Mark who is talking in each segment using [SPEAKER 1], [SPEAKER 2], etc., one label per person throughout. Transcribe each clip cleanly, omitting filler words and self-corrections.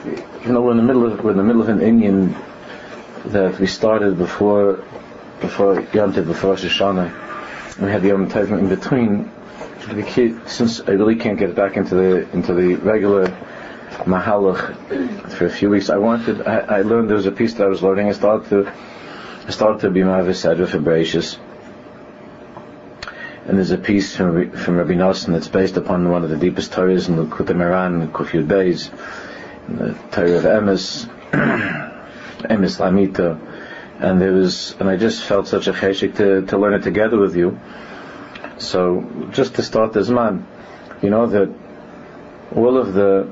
[SPEAKER 1] we're in the middle of an Indian that we started before Yom Tov, before Rosh Hashanah, and we had the Yom Tov in between. Since I really can't get back into the regular Mahalach for a few weeks, I learned there was a piece that I was learning. I started to be Mavis Sedra for Bereshis, and there's a piece from Rabbi Nosson that's based upon one of the deepest Torahs in the Likutei Moharan, Kuf Yud Beis, the Torah of Emes, Emes Lamita, and I just felt such a cheshik to learn it together with you. So just to start this man, that all the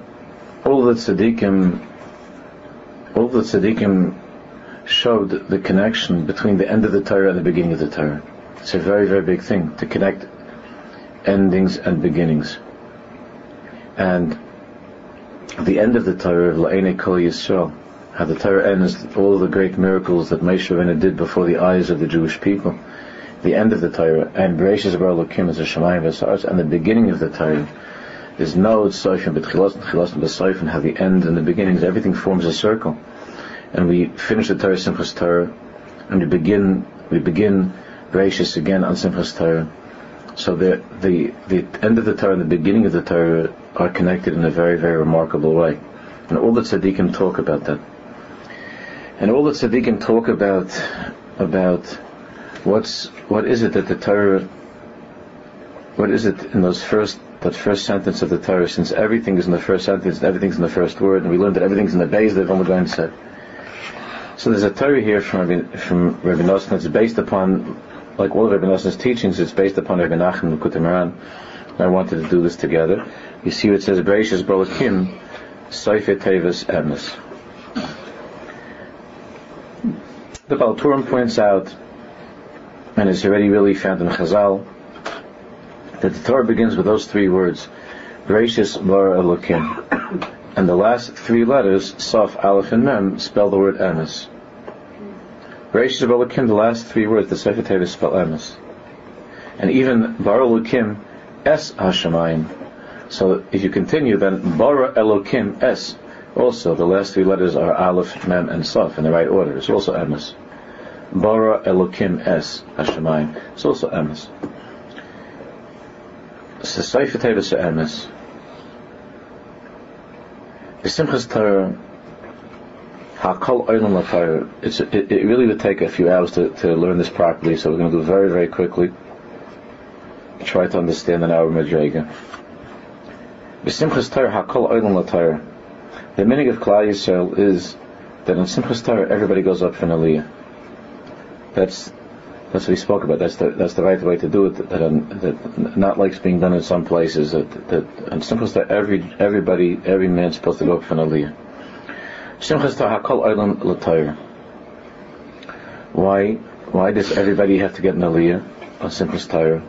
[SPEAKER 1] tzaddikim showed the connection between the end of the Torah and the beginning of the Torah. It's a very, very big thing to connect endings and beginnings. And the end of the Torah of La'enei Kol Yisrael, how the Torah ends, all the great miracles that Moshe Rabbeinu did before the eyes of the Jewish people. The end of the Torah, and Bereshis Bara Elokim is a Shemayim v'Sa'aretz, and the beginning of the Torah is Nod Soifim B'Tchilas and Chilas and B'Soifim, how the end and the beginnings, everything forms a circle. And we finish the Torah Simchas Torah, and we begin Bereshis again on Simchas Torah. So the end of the Torah and the beginning of the Torah are connected in a very, very remarkable way. And all the tzaddikim talk about that. And all the tzaddikim talk about what is it that the Torah, what is it in that first sentence of the Torah, since everything is in the first sentence, everything's in the first word, and we learned that everything's in the base that we're going to say. So there's a Torah here from Rabbi Nosson that's based upon, like all of Rabbi Nosson's teachings, it's based upon Rabbi Nachman Likutei Moharan. I wanted to do this together. You see what it says, Bereshis Bara Elokim, Seifei Tevis Emes. The Baal Turim points out, and it's already really found in Chazal, that the Torah begins with those three words, Bereshis Bara Elokim, and the last three letters, Saf, Aleph, and Mem, spell the word Emes. Bereshis Bara Elokim, the last three words, the Sefer Tevis spell Emes, and even Bara Elokim Es Hashemayim. So if you continue, then Bara Elokim Es, also the last three letters are Aleph, Mem, and Saf in the right order. It's also Emes. Bara Elokim Es Hashemayim. It's also Emes. So Sefer Tevis Emes. The Simchas Torah, Hakol Olam LaTorah. It really would take a few hours to learn this properly. So we're going to do it very, very quickly. Try to understand an hour Madrega. The Simchas Torah, Hakol Olam LaTorah. The meaning of Klal Yisrael is that in Simchas Torah everybody goes up for an Aliyah. That's what we spoke about. That's the right way to do it. That not like it's being done in some places. That in Simchas Torah every man's supposed to go up for an Aliyah. Simchas Torah Hakol Olam LaTorah. Why does everybody have to get an Aliyah on Simchas Torah?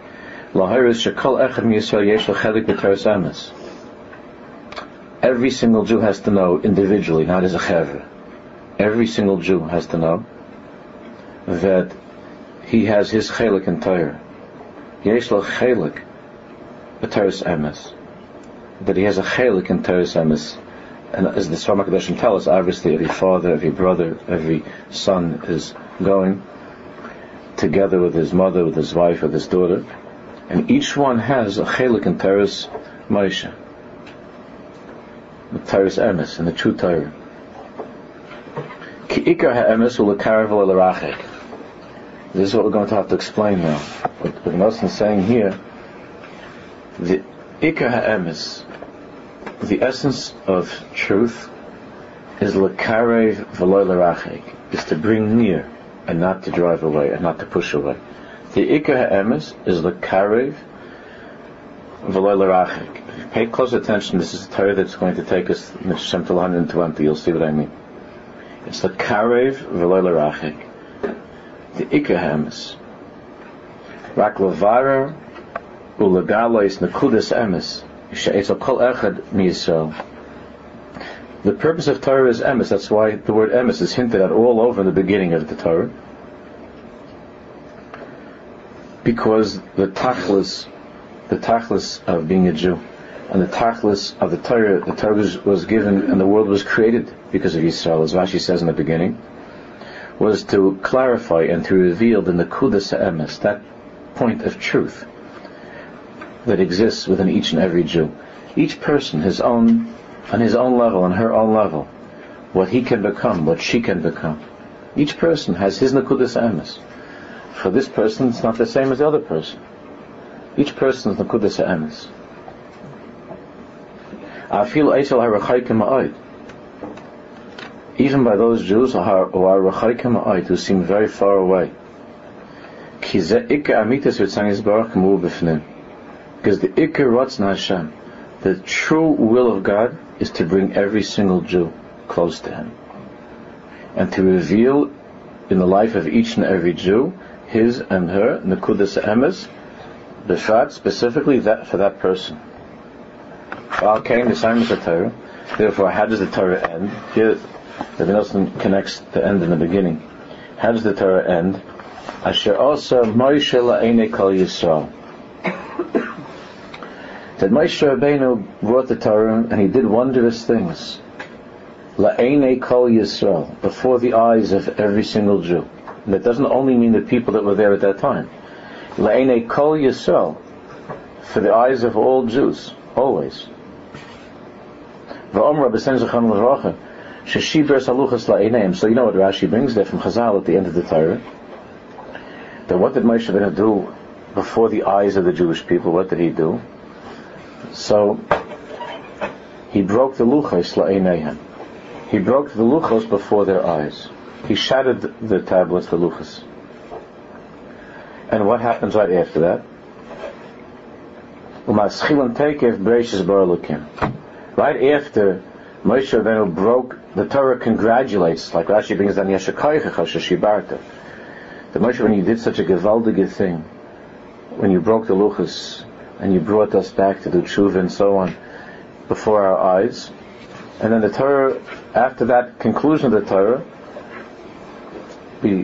[SPEAKER 1] Every single Jew has to know individually, not as a chaver. Every single Jew has to know that he has his chelik in Torah. Yesh lo chelik b'Torahs Emes. That he has a chelik in Torahs Emes. And as the Sfar HaKadoshim tell us, obviously every father, every brother, every son is going together with his mother, with his wife, with his daughter. And each one has a chelik in Torahs Moshe. The Torahs Emes, and the true Torah. Ki ikar ha'emes u'lekarav u'lerachek. This is what we're going to have to explain now. What Nosson is saying here, the ikar ha'emes, the essence of truth, is lekarev v'lo lerachek, is to bring near and not to drive away and not to push away. The ikar ha'emes is lekarev v'lo lerachek. If you pay close attention, this is a Torah that's going to take us to 120. You'll see what I mean. It's lekarev v'lo lerachek. The ikar ha'emes. Rak levarer u'legalois nekudas emes. The purpose of Torah is emes. That's why the word emes is hinted at all over in the beginning of the Torah. Because the tachlis of being a Jew And the tachlis of the Torah was given, and the world was created because of Yisrael, as Rashi says in the beginning, was to clarify and to reveal the Nekudas Ha'emes, that point of truth that exists within each and every Jew. Each person, on his own level, on her own level, what he can become, what she can become. Each person has his Nekudas Ha'emes. For this person, it's not the same as the other person. Each person's Nekudas Ha'emes. Even by those Jews who are Rechaikim Ha'od, who seem very far away. Because the Iker Ratzon Hashem, the true will of God, is to bring every single Jew close to Him, and to reveal in the life of each and every Jew his and her Nekudas Ha'emes, B'frat, specifically that for that person. Therefore, how does the Torah end? Here, Rabbi Nosson connects the end and the beginning. How does the Torah end? Asher Asa Moshe la'einei kol Yisrael. That Moshe Rabbeinu brought the Torah and he did wondrous things. La'einei kol Yisrael, before the eyes of every single Jew. And that doesn't only mean the people that were there at that time. La'einei kol Yisrael, for the eyes of all Jews, always. So you know what Rashi brings there from Chazal at the end of the Torah? That what did Moshe Rabbeinu do before the eyes of the Jewish people? What did he do? So he broke the luchos la'eineihem. He broke the luchos before their eyes. He shattered the tablets, the luchos. And what happens right after that? U'maschilan tekev bereishis bara Elokim. Right after Moshe Rabbeinu broke, the Torah congratulates, like Rashi brings down Yeshakaycha Shashibarta. The Moshe, when you did such a gewaldige thing, when you broke the luchos and you brought us back to do tshuva and so on before our eyes, and then the Torah, after that conclusion of the Torah, we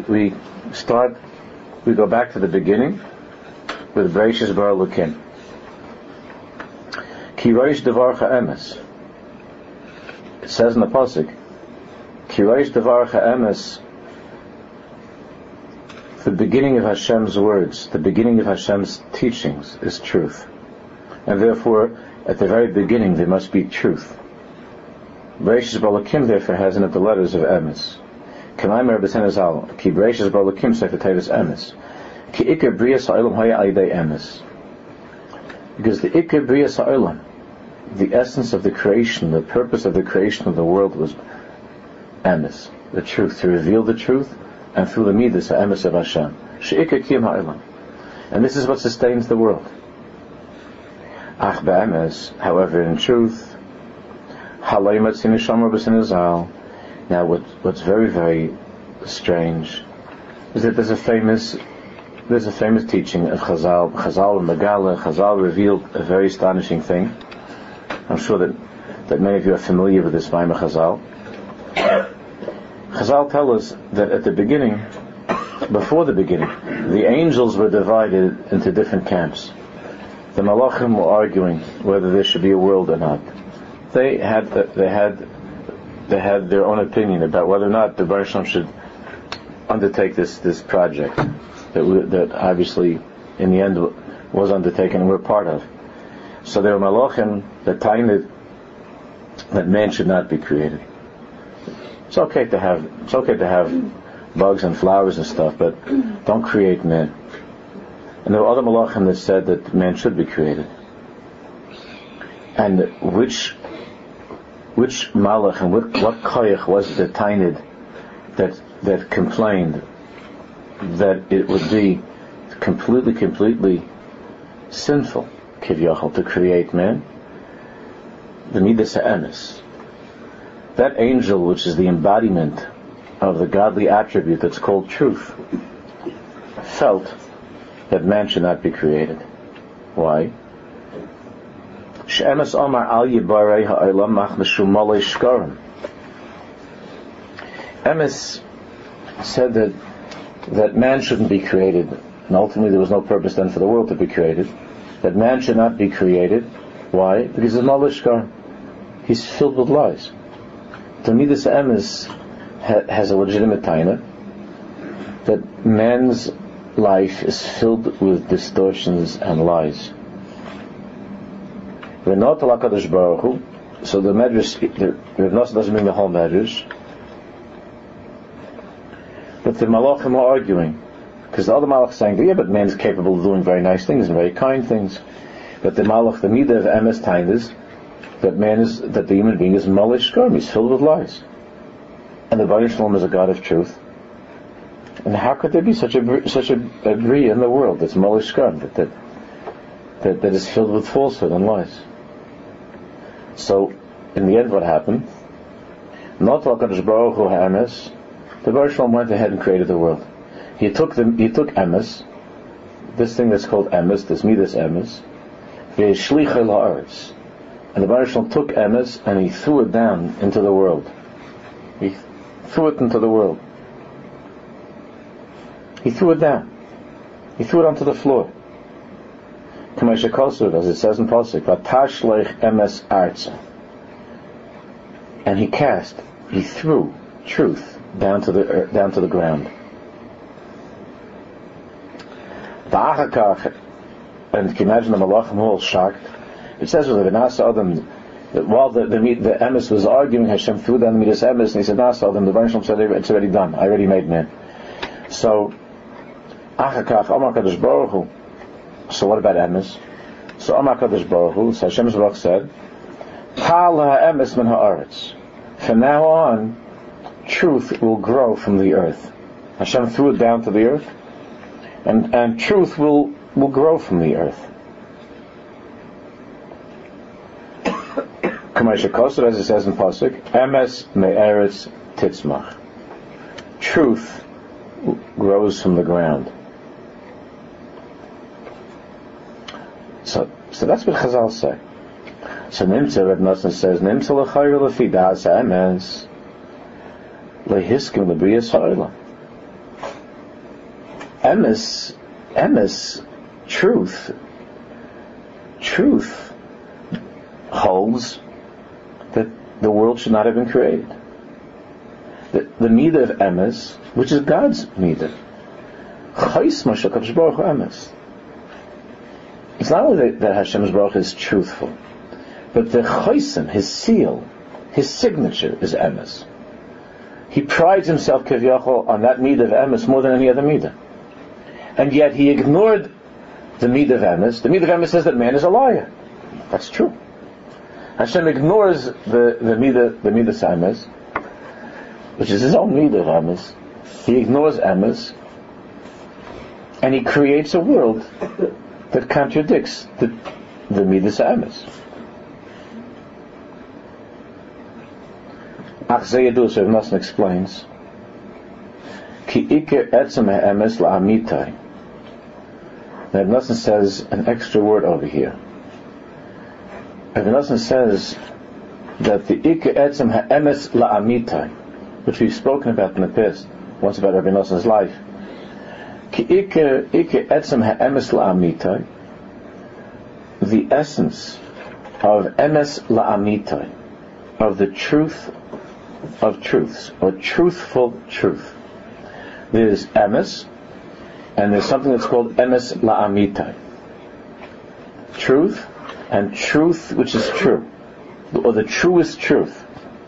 [SPEAKER 1] go back to the beginning with Bereishis bara Elokim. Ki roish devar ha'emes. It says in the pasuk, Ki roish devar ha'emes, the beginning of Hashem's words, the beginning of Hashem's teachings is truth. And therefore, at the very beginning there must be truth. Bereishis bara Elokim therefore has in it the letters of emes. K'maimer b'senazal, Ki bereishis bara Elokim sefer tevis emes. Ki ikar brias ha'olam haya aydei emes. Because the ikar brias ha'olam, the essence of the creation, the purpose of the creation of the world was emes, the truth, to reveal the truth, and through the midas emes of Hashem. She'ikar kiyum ha'olam. And this is what sustains the world. Ach b'emes, however, in truth, halay matzin nishamar b'senazal. Now, what's very, very strange is that there's a famous teaching of Chazal and Megala. Chazal revealed a very astonishing thing. I'm sure that many of you are familiar with this Maimah Chazal. Chazal tell us that at the beginning, before the beginning, the angels were divided into different camps. The Malachim were arguing whether there should be a world or not. They had their own opinion about whether or not the Baruch Shem should undertake this project that obviously in the end was undertaken and we're part of. So there were Malachim that tained that man should not be created. It's okay to have bugs and flowers and stuff, but don't create man. And there were other Malachim that said that man should be created. And which Malach and what Koyach was it that tainted that complained that it would be completely sinful, Kivyachal, to create man? The Midas Ha'emes. That angel, which is the embodiment of the godly attribute that's called truth, felt that man should not be created. Why? She'emes Omar al Yibarei ha'olam machmashu malei shkarim. Emes said that man shouldn't be created, and ultimately there was no purpose then for the world to be created, that man should not be created Why? Because he's malishkar. He's filled with lies. The Midas Emes has a legitimate taina that man's life is filled with distortions and lies. We're not HaKadosh Baruch Hu, so the Medrash, the Rav Nosson doesn't mean the whole Medrash, but the Malachim are arguing, because the other Malach is saying, yeah, but man is capable of doing very nice things and very kind things. But the Malach, the Midah of Emes Tain is that the human being is Malish Garm, he's filled with lies. And the Baruch Shalom is a God of truth. And how could there be such a Bria in the world that's Malish Garm, that is filled with falsehood and lies? So, in the end, what happened? Not HaKadosh Baruch Hu HaEmes, the Baruch Shalom went ahead and created the world. He took Emes, this thing that's called Emes, this Midas Emes, Ve'eshlicha la'aretz, and the Baruch Shalom took Emes and he threw it down into the world. He threw it into the world. He threw it down. He threw it onto the floor. As it says in Pasuk, Vatashleich Emes Arza, and he threw truth down to the ground. And you can imagine the Malachim were all shocked. It says with the Nasa Adam that while the Emes was arguing, Hashem threw down the Midas Emes, and he said, Nasa Adam, the Baruch Shalom said, it's already done. I already made man. So, Achakach, Amar Kadosh Baruch Hu. So what about Emes? So Amar Kadosh Baruch Hu, so Hashem Baruch said, Kal ha'emes min ha'aretz. From now on, truth will grow from the earth. Hashem threw it down to the earth, and truth will grow from the earth. Kamaisha Koser, as it says in Pasuk, Emes me'eretz titzmach. Truth grows from the ground. So that's what Chazal say. So Nimtza, Rav Nosson says, Nimtza l'chayr l'fi das ha'emes lehiskim l'briyas ha'olam. Emes, truth holds that the world should not have been created. The midah of Emes, which is God's midah, Chais Mashal Kadosh Baruch Hu Emes. It's not only that Hashem's Baruch is truthful, but the Chaisim, his seal, his signature is Emes. He prides himself Kiviyachol on that midah of Emes more than any other midah. And yet he ignored the midah of Emes. The midah of Emes says that man is a liar. That's true. Hashem ignores the midah Emes, which is his own midah of Emes. He ignores Emes, and he creates a world that contradicts the midas Emes. Ach Zayadu, so Nosson explains, Ki Iker Etzem HaEmes La'amitai. Now Nosson says an extra word over here. Nosson says that the Iker Etzem HaEmes La'amitai, which we've spoken about in the past, once about Rabbi Nosson's life, Ki Iker Etzem HaEmes La'amitai, the essence of Emes La'amitai, of the truth of truths, or truthful truth. There's Emes, and there's something that's called Emes La'amitai. Truth, and truth which is true, or the truest truth.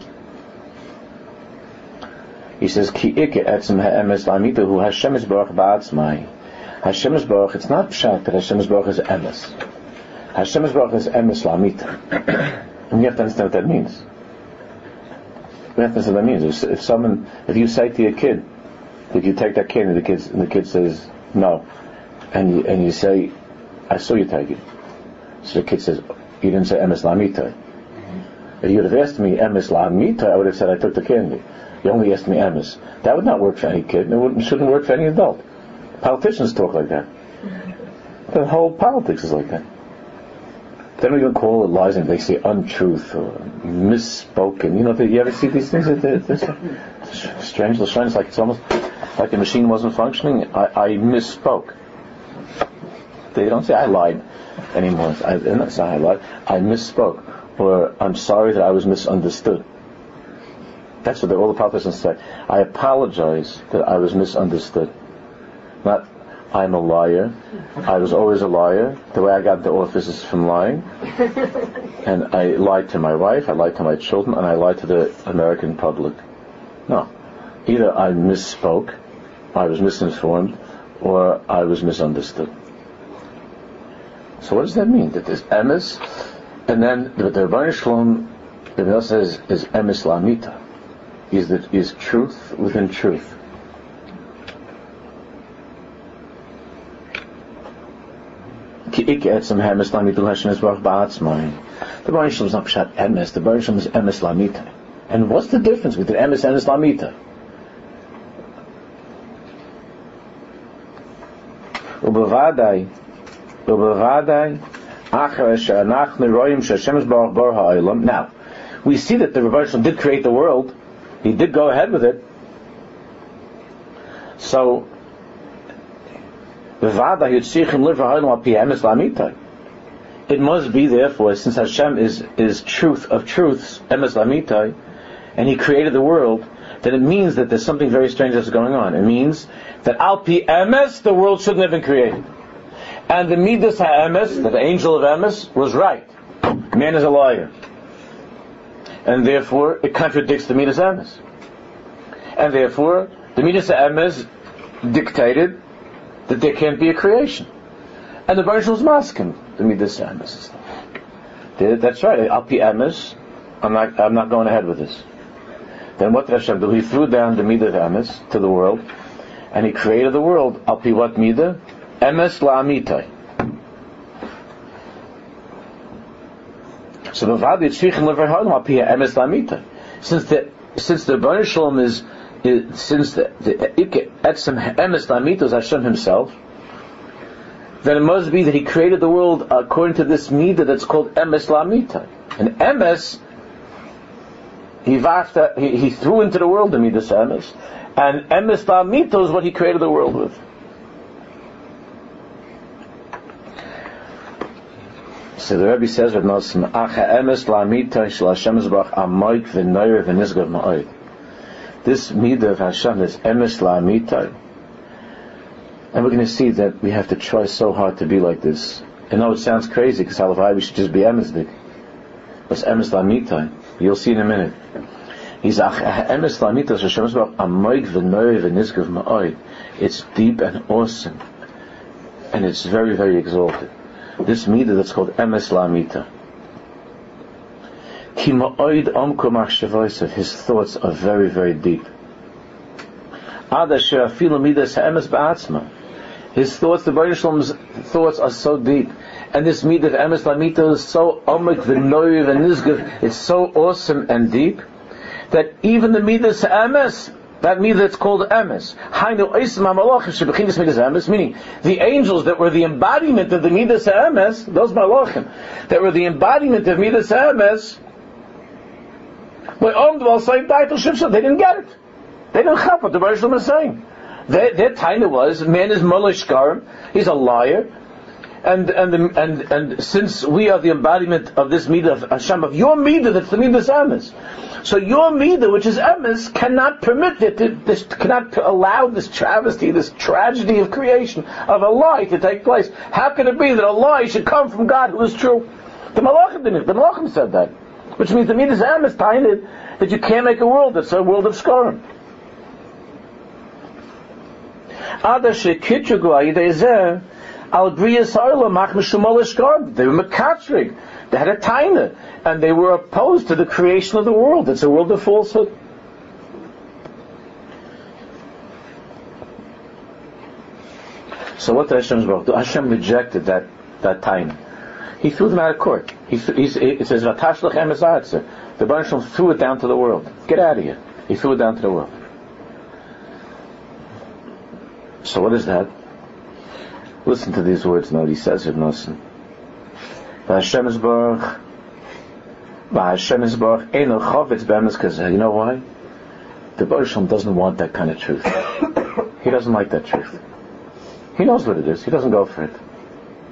[SPEAKER 1] He says, Ki Ike Etzem HaEmes La'amitai Hu Hashem Baruch Ba'atzmai. Hashem Baruch, it's not pshat that Hashem Baruch is Emes. Hashem Baruch is Emes La'amitai. And you have to understand what that means. You have to understand what that means. If you say to your kid, that you take that kid, and the kid says no, and you say, I saw you take it. So the kid says, you didn't say Emes La'amitai. If you would have asked me Emes La'amitai, I would have said I took the candy. You only asked me Emes. That would not work for any kid, and it shouldn't work for any adult. Politicians talk like that. The whole politics is like that. They don't even call it lies, and they say untruth or misspoken. You ever see these things? It's strange. It's almost like the machine wasn't functioning. I misspoke. They don't say I lied anymore. They're not saying I lied. I misspoke, or I'm sorry that I was misunderstood. That's what all the prophets say. I apologize that I was misunderstood. Not I'm a liar. I was always a liar. The way I got into office is from lying. And I lied to my wife, I lied to my children, and I lied to the American public. No. Either I misspoke, I was misinformed, or I was misunderstood. So what does that mean? That there's emes, and then the Rebbeinu Shalom, the Rebbe says, is emes lamita. Is truth within truth. The Rebbeinu Shalom is not pshat emes. The Rebbeinu Shalom is emes lamita. And what's the difference between emes and lamita? Ubevadai, now, we see that the Rebbeinu Shalom did create the world. He did go ahead with it. So, it must be, therefore, since Hashem is truth of truths, emes lamitai, and He created the world, then it means that there's something very strange that's going on. It means that al pi emes, the world shouldn't have been created. And the midas ha'emes, that the angel of emes, was right. Man is a liar. And therefore, it contradicts the midas ha'emes. And therefore, the midas ha'emes dictated that there can't be a creation. And the Baruch was masking the midas ha'emes. That's right. Al pi emes, I'm not going ahead with this. Then what did Hashem do? He threw down the midah ha'emes to the world, and He created the world al pi what midah? Emes la'amitai. So b'vad yitzrichim leverhadim al pi emes la'amitai. Since the Rebbeinu Shalom is since the etzem emes la'amitai is Hashem Himself, then it must be that He created the world according to this midah that's called emes la'amitai. And emes, He threw into the world the midas emes, and emes la'amitai is what He created the world with. So the Rebbe says, this midah of Hashem is emes la'amitai. And we're going to see that we have to try so hard to be like this. I know it sounds crazy, because halavai we should just be emesdik. But it's emes la'amitai. You'll see in a minute. He's emes la'amitai, Hashem Yisbarach, amoik v'noy v'nizgav ma'oid. It's deep and awesome. And it's very, very exalted. This midah that's called emes la'amita. Ki ma'oid omko machshavosav. His thoughts are very, very deep. Ad asher afilu midas ha'emes ba'atzma. His thoughts, the Baruch Shalom's thoughts are so deep. And this midah of emes la'amita is so omik v'noy v'nizgav. It's so awesome and deep that even the midas ha'emes, that midah that's called emes, meaning the angels that were the embodiment of the midas ha'emes, those malachim that were the embodiment of midas ha'emes, they didn't get it. They didn't have what the Baruch Shalom is saying. Their taina was, man is molish garim, he's a liar, and since we are the embodiment of this midah of Hashem, of your midah that's the midas emes, so your midah, which is emes, cannot permit it, cannot allow this travesty, this tragedy of creation, of a lie to take place. How can it be that a lie should come from God who is true? The Malachim didn't. The Malachim said that, which means the midas emes tainted that you can't make a world that's a world of skarim. They were makatrig. They had a taina, and they were opposed to the creation of the world. It's a world of falsehood. So what did Hashem do? Hashem rejected that taina. He threw them out of court. It says Vatashlach emes aretz. The Baruch Shalom threw it down to the world. Get out of here. He threw it down to the world. So what is that? Listen to these words now. He says it, Nosson. Hashem Yisbarach, Eino Chovetz B'emes Kazeh. You know why? The Baruch Shalom doesn't want that kind of truth. He doesn't like that truth. He knows what it is. He doesn't go for it.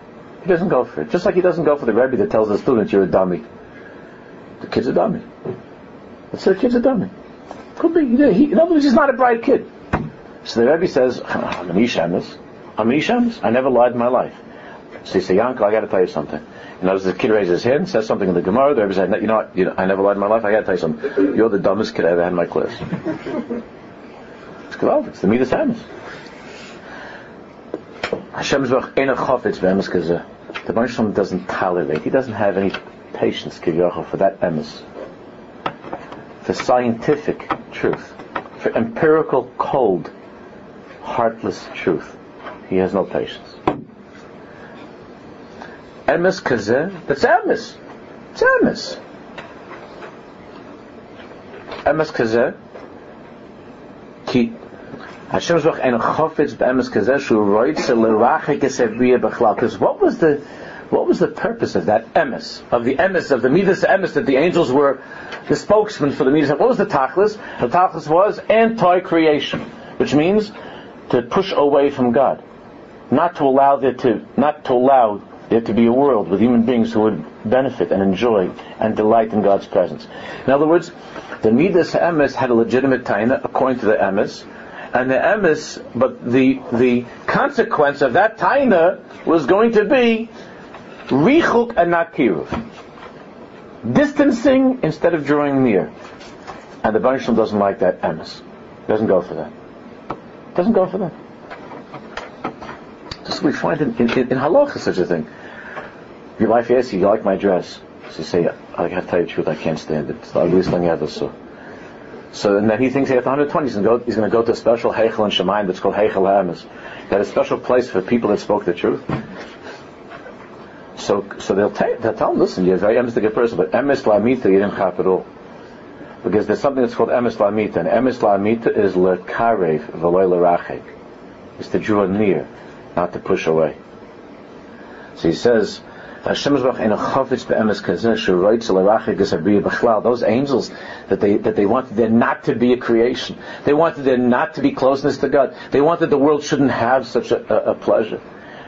[SPEAKER 1] He doesn't go for it. Just like he doesn't go for the Rebbe that tells the student, you're a dummy. The kid's a dummy. Let's say the kid's a dummy. Could be. In other words, he's not a bright kid. So the Rebbe says, I'm an ish emes. I never lied in my life. So you say, Yankel, I got to tell you something. And as the kid raises his hand, says something in the Gemara, the Rebbe said, you know what, I never lied in my life, I got to tell you something. You're the dumbest kid I ever had in my class. It's the Midas Emes. Hashem's Baruch Ein Chofetz B'Emes Kazeh. The Baruch Shalom doesn't tolerate. He doesn't have any patience, Kivyochel, for that emes, for scientific truth, for empirical, cold, heartless truth. He has no patience. Emes Kazeh, that's emes. It's emes. Emes Kazeh, ki Hashem's Baruch Ein Chofetz B'Emes Kazeh Shu Roitze L'Rachek Es Ebriya B'Chlal. Because what was the purpose of that emes, of the Midas Emes, that the angels were the spokesman for the Midas? What was the tachlis? The tachlis was anti-creation, which means to push away from God, not to allow there to be a world with human beings who would benefit and enjoy and delight in God's presence. In other words, the Midas Emes had a legitimate taina according to the emes, and the emes, but the consequence of that taina was going to be richuk and not kiruv, distancing instead of drawing near. And the Baruch Shalom doesn't like that emes. Doesn't go for that. Doesn't go for that. Just we find in halacha such a thing. Your wife asks you like my dress? So you say, I have to tell you the truth, I can't stand it. It's the ugliest thing I ever saw. So then he thinks after 120 he's going to go to a special heichel in Shemayim that's called Heichel HaEmes. That is a special place for people that spoke the truth. So they'll tell him, listen, you're a very emes person, but emes la'amita you didn't chap at all. Because there's something that's called emes la'amita, and emes la'amita is le'karev v'loy le'rachek. It's to draw near, not to push away. So he says, Hashem's Baruch Ein Chofetz B'Emes Kazeh Shu Roitze L'Rachek Es Ebriya B'Chlal. Those angels that they wanted there not to be a creation. They wanted there not to be closeness to God. They wanted the world shouldn't have such a pleasure.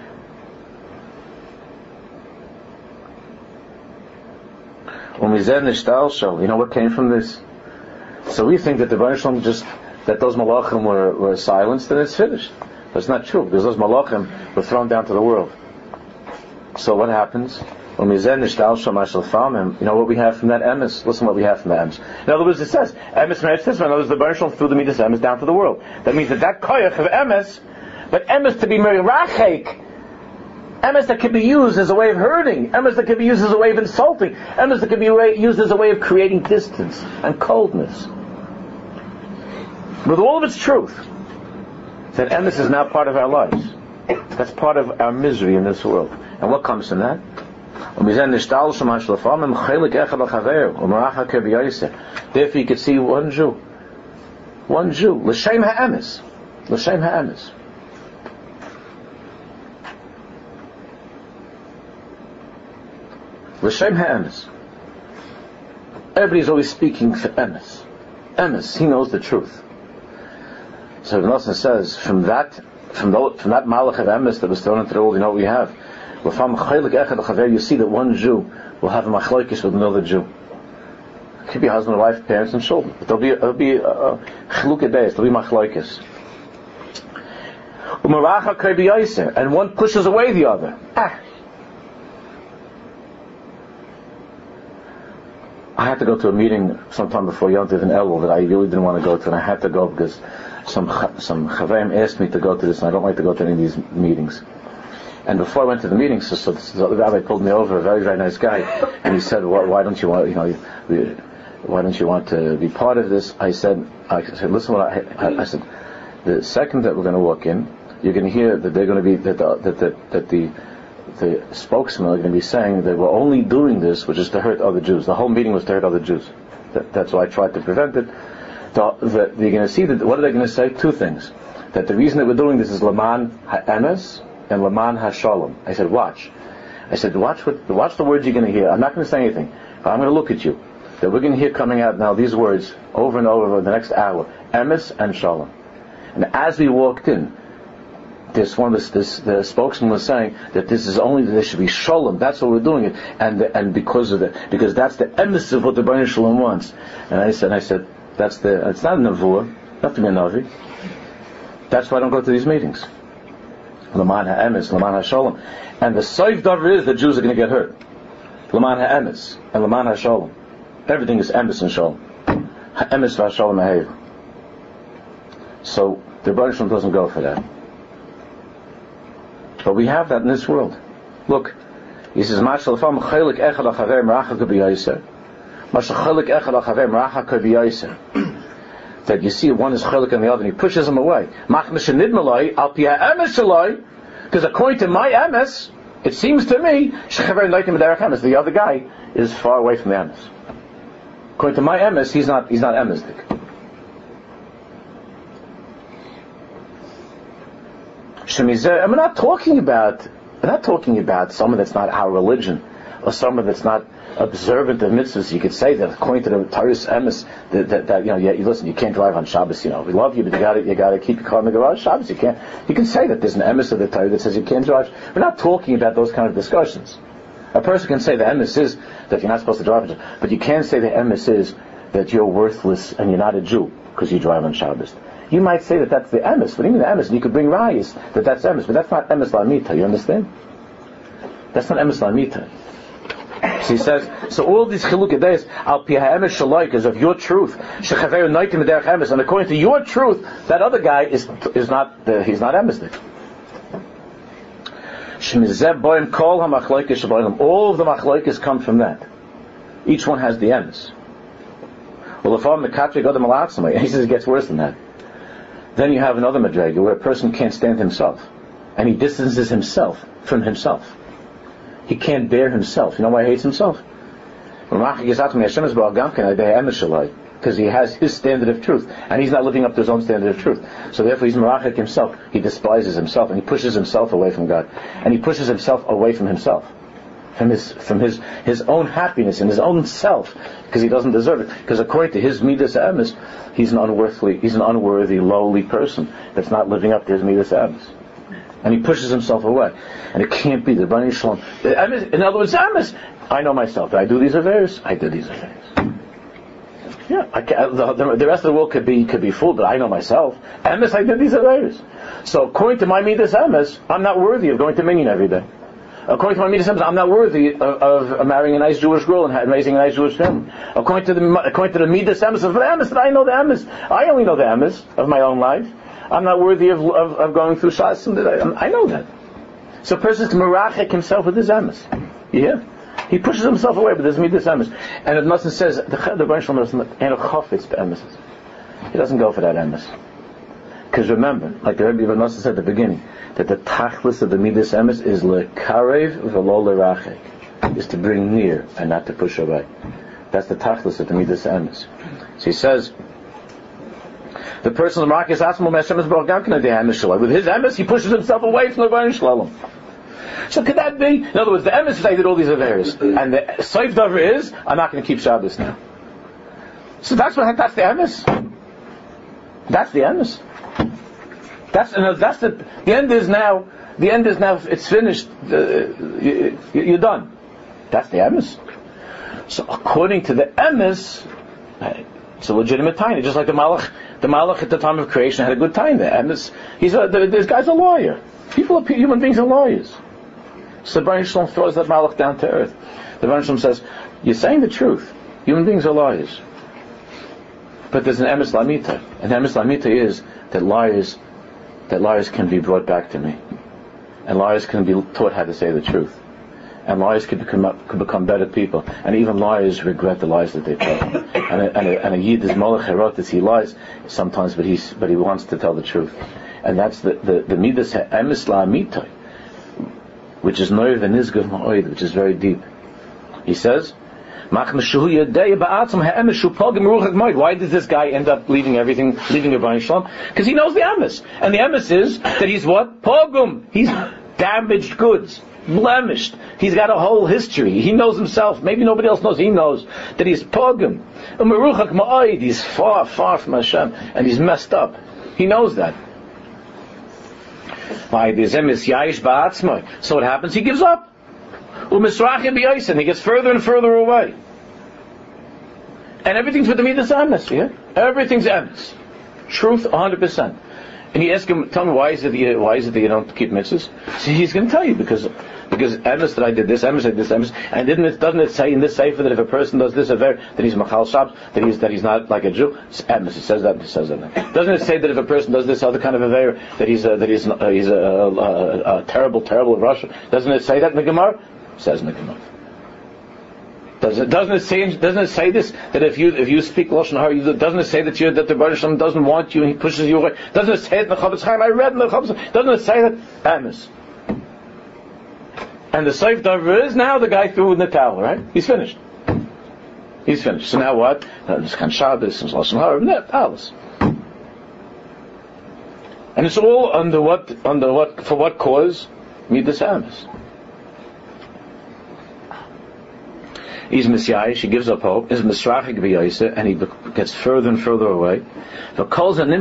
[SPEAKER 1] You know what came from this? So we think that the Baruch Shalom that those malachim were silenced and it's finished. But it's not true, because those malachim were thrown down to the world. So what happens? You know what we have from that emes? Listen what we have from that emes. In other words, it says, emes meretz tisma. In other words, the Baruch Shalom threw the midas emes down to the world. That means that koyach of emes, but emes to be merachek, emes that can be used as a way of hurting, emes that can be used as a way of insulting, emes that can be used as a way of creating distance and coldness. With all of its truth, that emes is now part of our lives. That's part of our misery in this world. And what comes from that? Therefore you could see one Jew. L'shem ha'emes. L'shem ha'emes. L'shem ha'emes. Everybody's always speaking for emes. Emes, he knows the truth. So Ibn Nosson says, from that malach of emes that was thrown into the world, you know what we have? You see that one Jew will have a machlokes with another Jew. It could be husband and wife, parents and children. But there'll be a chlukei deis, there'll be machlokes. And one pushes away the other. I had to go to a meeting sometime before Yom Tov in Elul that I really didn't want to go to, and I had to go because some chaverim asked me to go to this, and I don't like to go to any of these meetings. And before I went to the meeting, so the rabbi pulled me over, a very, very nice guy, and he said, "Why don't you want to be part of this?" I said, "Listen, I said, the second that we're going to walk in, you're going to hear that they're going to be that the spokesmen are going to be saying that we're only doing this, which is to hurt other Jews. The whole meeting was to hurt other Jews. That's why I tried to prevent it. You're going to see that. What are they going to say? Two things. That the reason that we're doing this is Laman ha'emes and Laman ha'shalom. I said, watch. I said, watch the words you're going to hear. I'm not going to say anything, but I'm going to look at you. That we're going to hear coming out now these words over and over the next hour. Emes and shalom. And as we walked in, the spokesman was saying that this is only that there should be shalom. That's what we're doing it, and because that's the emes of what the Rebbeinu Shalom wants. And I said it's not a nevuah, not to be a navi. That's why I don't go to these meetings. L'man ha'emes, l'man ha'shalom, and the soif davar is that Jews are going to get hurt. L'man ha'emes and l'man ha'shalom. Everything is emes and shalom. Ha'emes v'ha'shalom ha'hev. So the Rebbeinu Shalom doesn't go for that. But we have that in this world. Look, he says, that you see one is chelik and the other, and he pushes him away. Because according to my emes, it seems to me, the other guy is far away from the emes. According to my emes, he's not emesdik. And we're not talking about someone that's not our religion, or someone that's not observant of mitzvahs. You could say that according to the Torah's emes, that listen, you can't drive on Shabbos. We love you, but you got to keep your car in the garage Shabbos. You can't. You can say that there's an emes of the Torah that says you can't drive. We're not talking about those kind of discussions. A person can say the emes is that you're not supposed to drive, but you can't say the emes is that you're worthless and you're not a Jew because you drive on Shabbos. You might say that that's the emes. What do you mean the emes? And you could bring rayas that that's emes, but that's not emes la'amita. You understand? That's not emes la'amita. So he says, so all these chilukei days al pi ha'emes shalaik is of your truth. Shechaveru noitim derech emes, and according to your truth, that other guy is not he's not emesdik. Shemizeh boim kol ha'machloikes shabayim. All of the machloikes come from that. Each one has the emes. Well, if I'm mekatrik adam alatzmai, he says it gets worse than that. Then you have another madrega where a person can't stand himself, and he distances himself from himself. He can't bear himself. You know why he hates himself? Because he has his standard of truth, and he's not living up to his own standard of truth. So therefore he's merachik himself. He despises himself, and he pushes himself away from God, and he pushes himself away from himself, from his own happiness and his own self, because he doesn't deserve it. Because according to his midas emes, he's an unworthy, lowly person that's not living up to his midas emes, and he pushes himself away. And it can't be the Rebbeinu Shalom. In other words, emes. I know myself. Did I do these affairs? I did these affairs. Yeah, the rest of the world could be fooled, but I know myself. Emes, I did these affairs. So according to my midas emes, I'm not worthy of going to minyan every day. According to my midas emes, I'm not worthy of marrying a nice Jewish girl and raising a nice Jewish family. According to the midas emes of the emes, that I know the emes. I only know the emes of my own life. I'm not worthy of going through shas. I know that. So a person is merachik himself with his emes. Yeah, he pushes himself away with his midas emes, and it mustn't says the Rebbeinu Shalom doesn't chafetz be'emes. He doesn't go for that emes. Because remember, like the Rebbe Nosson said at the beginning, that the tachlis of the midas emes is lekarev v'lo lerachek, is to bring near and not to push away. That's the tachlis of the midas emes. So he says, the person with his emes, he pushes himself away from the Rebbeinu Shalom. So could that be? In other words, the emes is I did all these affairs, and the soif davar is I'm not going to keep Shabbos now. So that's the emes. That's the emes. The end is now. It's finished. You're done. That's the emes. So according to the emes, it's a legitimate time. Just like the Malach at the time of creation had a good time. The emes. This guy's a lawyer. Human beings are lawyers. So the Rebbeinu Shalom throws that Malach down to earth. The Rebbeinu Shalom says, "You're saying the truth. Human beings are lawyers, but there's an emes lamita, and emes lamita is that liars can be brought back to me, and liars can be taught how to say the truth, and liars could become better people, and even liars regret the lies that they tell. And a yid is molech erotis, he lies sometimes, but he wants to tell the truth, and that's the midas emes lamita, which is noyer than nizgav ma'oid, which is very deep. He says, why does this guy end up leaving everything, leaving Rebbeinu Shalom? Because he knows the emes. And the emes is that he's what? Pogum. He's damaged goods. Blemished. He's got a whole history. He knows himself. Maybe nobody else knows. He knows that he's pogum. He's far, far from Hashem. And he's messed up. He knows that. So what happens? He gives up. And he gets further and further away. And everything's with the midas emes, yeah? Everything's emes. Truth, 100%. And you ask him, tell me, why is it that you don't keep mitzvahs? So he's going to tell you, because emes that I did this, emes I did this, emes. And doesn't it say in this sefer that if a person does this, that he's machal Shabbos, that he's not like a Jew? It's emes. It says that. It says that. Doesn't it say that if a person does this other kind of aver, that he's a terrible Russia? Doesn't it say that in the Gemara? It says in the Gemara. Doesn't it say this, that if you speak lashon hara, doesn't it say that the Baruch Shem doesn't want you and he pushes you away? Doesn't it say it in the Chavetz Chaim? I read in the Chavetz Chaim. Doesn't it say that? Emes. And the Seif Dover is now the guy threw in the towel, right? He's finished. So now what? There's Kan Shabbos, some lashon hara, palace. And it's all under what? For what cause? Midas emes. He's Messiah, he gives up hope, is Misrachik v'Yoseh, and he gets further and further away. Where does that,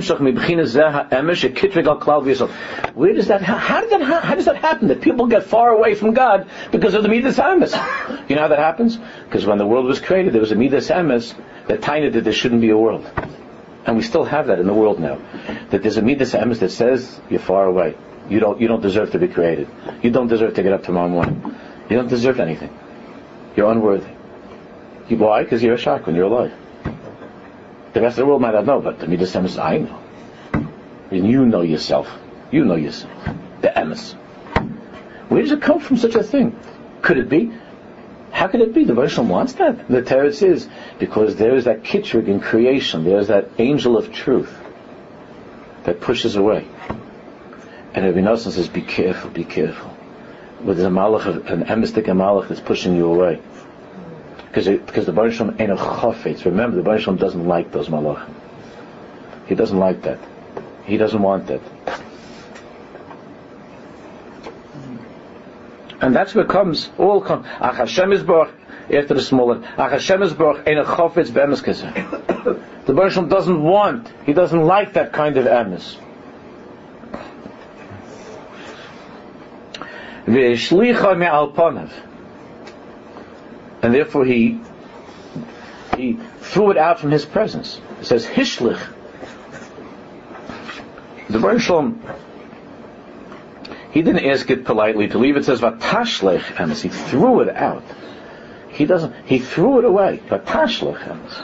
[SPEAKER 1] how does that happen? That people get far away from God because of the Midas Emes. You know how that happens? Because when the world was created, there was a Midas Emes that tiny that there shouldn't be a world. And we still have that in the world now. That there's a Midas Emes that says, you're far away. You don't deserve to be created. You don't deserve to get up tomorrow morning. You don't deserve anything. You're unworthy. Why? Because you're a shark when you're alive. The rest of the world might not know, but the Midas Emes, I know. And you know yourself. You know yourself. The Emes. Where does it come from, such a thing? Could it be? How could it be? The Baruch Shem wants that. The Teretz is because there is that kitrig in creation. There is that angel of truth that pushes away. And Rabbi Nosson says, be careful, be careful. But there's a malach, an emistic malach that's pushing you away. Because the Baruch Shem ain't a chafetz. Remember, the Baruch Shem doesn't like those malachim. He doesn't like that. He doesn't want that. And that's where all comes. Ach Hashem is baruch, after the smaller. Ach Hashem is baruch, ain't a chafetz be'emes keseh. The Baruch Shem doesn't want, he doesn't like that kind of emes. Ve'eshlicha me'al panav. And therefore he threw it out from his presence. It says Hishlich. The Baruch Shalom, he didn't ask it politely to leave. It says Vatashlech emes. He threw it out. He threw it away. Vatashlech emes.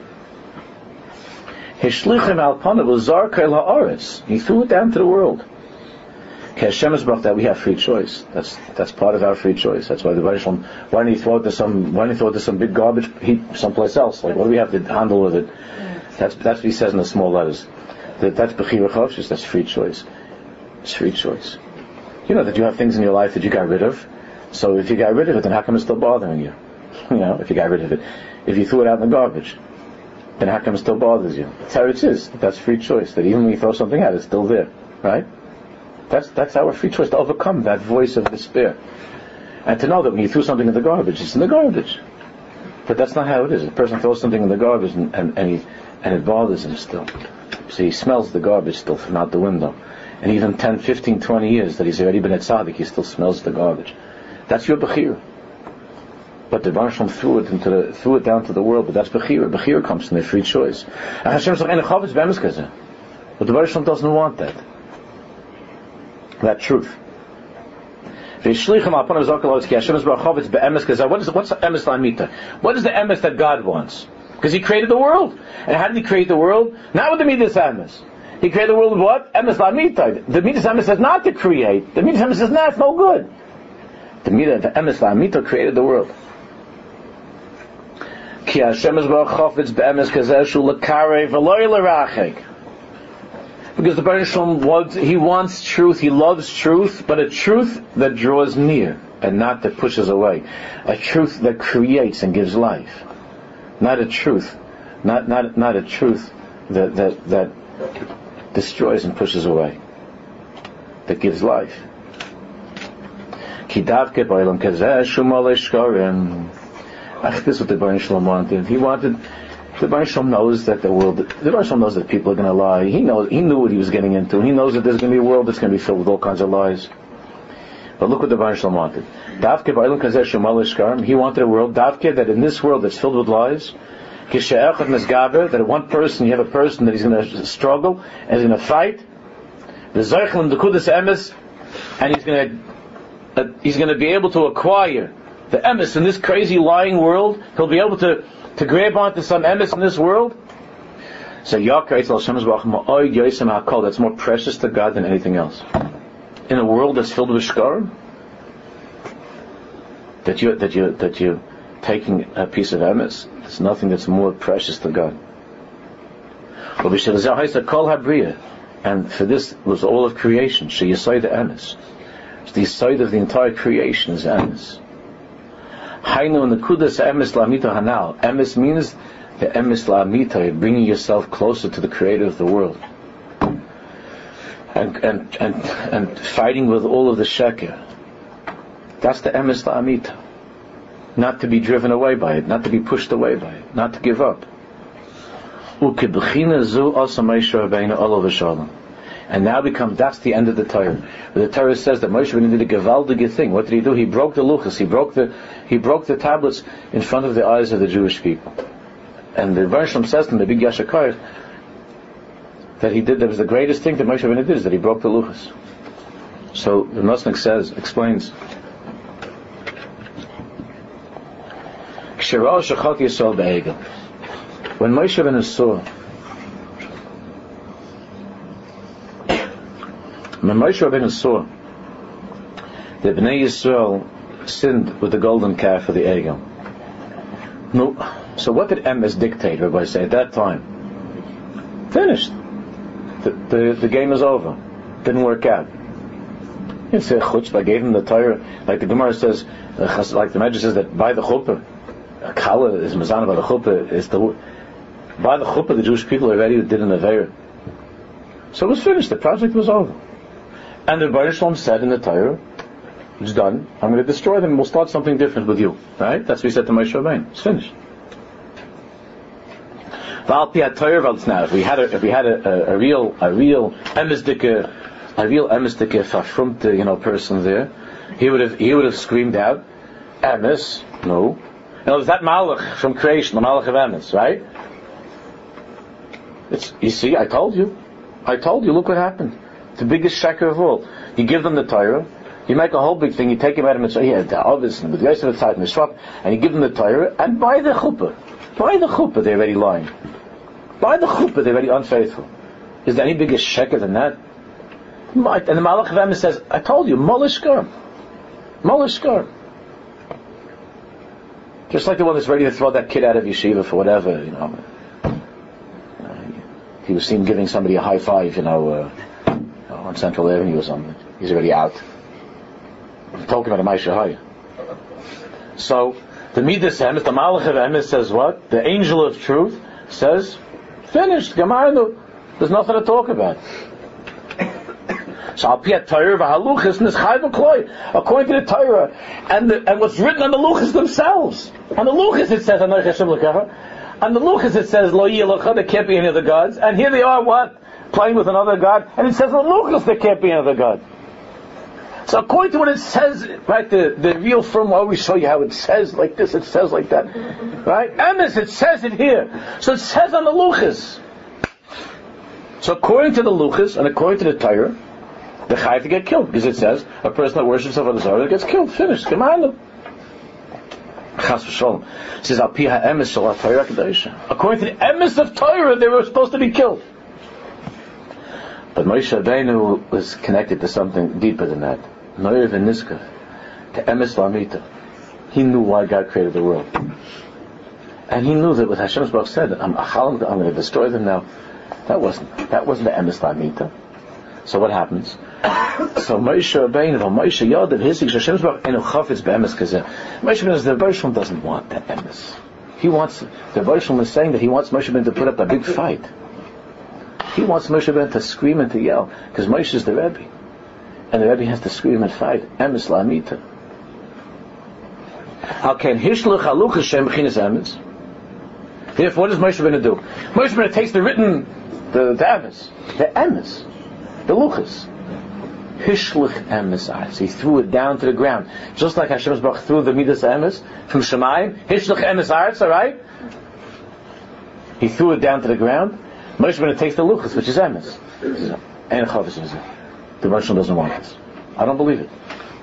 [SPEAKER 1] Hishlichem al panav uzarkei la'aretz. He threw it down to the world. Hashem is brought that we have free choice. That's part of our free choice. That's why the Baruch Shalom, why don't you throw it to some big garbage heap someplace else? Like, what do we have to handle with it? That's what he says in the small letters. That's bechira chofshis. That's free choice. It's free choice. You know that you have things in your life that you got rid of. So if you got rid of it, then how come it's still bothering you? You know, if you got rid of it, if you threw it out in the garbage, then how come it still bothers you? That's how it is. That's free choice. That even when you throw something out, it's still there, right? That's our free choice, to overcome that voice of despair. And to know that when you threw something in the garbage, it's in the garbage. But that's not how it is. A person throws something in the garbage and it bothers him still. So he smells the garbage still from out the window. And even 10, 15, 20 years that he's already been at tzaddik, he still smells the garbage. That's your bechira. But the Baruch Shalom threw it down to the world, but that's bechira. Bechira comes from their free choice. And Hashem says, but the Baruch Shalom doesn't want that. That truth. What is the emes lamita? What is the emes that God wants? Because He created the world. And how did He create the world? Not with the midas emes. He created the world with what? Emes lamita. The midas emes says not to create. The midas emes says, nah, it's no good. The emes lamita created the world. Ki Hashem is b'chofetz be'emes kazeh shu l'karei v'lo l'rachek. Because the Baruch Shalom wants truth, he loves truth, but a truth that draws near and not that pushes away. A truth that creates and gives life. Not a truth, not a truth that destroys and pushes away. That gives life. This is what the Baruch Shalom wanted. The Baruch Shalom knows that the Baruch Shalom knows that people are going to lie. He knew what he was getting into. He knows that there's going to be a world that's going to be filled with all kinds of lies. But look what the Baruch Shalom wanted. Davke ba'olam kazeh shemal ishkarim. He wanted a world, Davke, that in this world that's filled with lies, that at one person, you have a person that he's going to struggle, and he's going to fight, and he's going to be able to acquire the emes in this crazy lying world. He'll be able to grab onto some emes in this world. So that's more precious to God than anything else. In a world that's filled with shkarim, that you're taking a piece of emes, there's nothing that's more precious to God. And for this was all of creation. She yesod the emes. The side of the entire creation is emes. Hainu nekudas emes la'amita hanal. Emes means the emes la'amita, bringing yourself closer to the Creator of the world, and fighting with all of the sheker. That's the emes la'amita. Not to be driven away by it, not to be pushed away by it, not to give up. Ukebechina zu asa Moshe Rabbeinu olav v'shalom. And now that's the end of the Torah. The Torah says that Moshe Rabbeinu did a gewaldige thing. What did he do? He broke the luchos. He broke the tablets in front of the eyes of the Jewish people. And the Baruch Shalom says in the big Yashakar that that was the greatest thing that Moshe Rabbeinu did, is that he broke the luchos. So the Nosnik explains. When Moshe Rabbeinu saw that Bnei Yisrael sinned with the golden calf of the Egel, so what did Emes dictate? Rabbi say at that time, finished. The game is over. Didn't work out. It's a chutzpah. Gave him the Torah, like the Gemara says, like the Medrash says that by the chuppah, Kala is Mazana by the chuppah is by the chuppah the Jewish people already did an Aveira. So it was finished. The project was over. And the Baruch Shalom said in the Torah, it's done. I'm going to destroy them. We'll start something different with you. Right? That's what he said to Moshe Rabbeinu. It's finished. Now, if we had a real emesdike verfrumte, person there, he would have screamed out, Emes, no. It was that Malach from creation, the Malach of Emes, right? You see, I told you, look what happened. The biggest sheker of all. You give them the Torah, you make a whole big thing, you take him out of Mitzvah, the others, and the rest of the side, and you give them the Torah, and by the chuppah, they're already lying. By the chuppah, they're already unfaithful. Is there any bigger sheker than that? And the Malach of Emes says, I told you, Molishkar. Just like the one that's ready to throw that kid out of yeshiva for whatever, he was seen giving somebody a high five, on Central Avenue or something. He's already out. I'm talking about a Maisha Haya. So, the Midas Emes, the Malach of Emes says what? The angel of truth says, finished, Gemarnu. There's nothing to talk about. So, according to the Torah, and what's written on the Luchas themselves. On the Luchas it says, on the Luchas it says, Lo Yilacha, there can't be any other gods. And here they are, what? Playing with another god. And it says, on the Luchas, there can't be another god. So according to what it says, right, the real firm will always show you how it says like this, it says like that. Right? Emes, it says it here. So it says on the Luchas. So according to the Luchas, and according to the Torah, the Chayav to get killed, because it says a person that worships of other Zorah gets killed. Finished. Come on. Chas v'sholom. It says Al Pi ha'emes shel ha'Torah Kedosha. According to the emes of Torah, they were supposed to be killed. But Moshe Rabbeinu was connected to something deeper than that. Noyer v'nizkar, to emes la'amita. He knew why God created the world, and he knew that what Hashem's Baruch said, I'm going to destroy them now. That wasn't the emes la'amita. So what happens? So Moshe Rabbeinu, Moshe Yadav, Hisik, Hashem's Baruch Enu Chafetz be'emes kazeh. Moshe Rabbeinu, the Baruch Shalom doesn't want that emes. The Baruch Shalom is saying that he wants Moshe Rabbeinu to put up a big fight. He wants Moshe Rabbeinu to scream and to yell, because Moshe is the Rebbe, and the Rebbe has to scream and fight. Emes la'amita. Al ken hishluch haluchas shem b'chinas emes. Therefore, what is Moshe going to do? Moshe Rabbeinu takes the written, the emes, the luchas. Hishlich emes arts. He threw it down to the ground, just like Hashem Baruch threw the midas emes from Shemayim. Hishlich emes arts, all right? He threw it down to the ground. Moshe Rabbeinu takes the luchas, which is emes. And chavis is it. The Rosh doesn't want this. I don't believe it.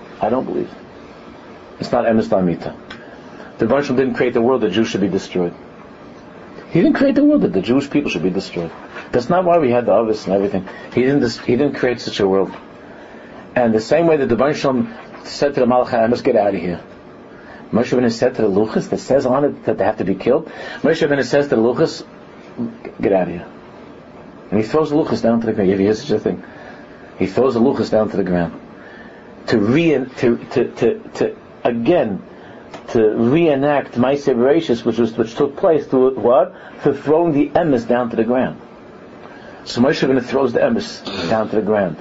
[SPEAKER 1] It's not emes lamita. The Rosh didn't create the world that Jews should be destroyed. He didn't create the world that the Jewish people should be destroyed. That's not why we had the Avis and everything. He didn't create such a world. And the same way that the Baruch Shalom said to the Malach HaEmes, get out of here. Moshe Rabbeinu said to the Luchas, that says on it that they have to be killed, Moshe Rabbeinu says to the Luchas, get out of here. And he throws the Luchas down to the ground. You ever hear such a thing? He throws the Luchas down to the ground. To reenact Maaseh Bereshis, which took place through what? For throwing the emes down to the ground. So Moshe Rabbeinu throws the emes down to the ground.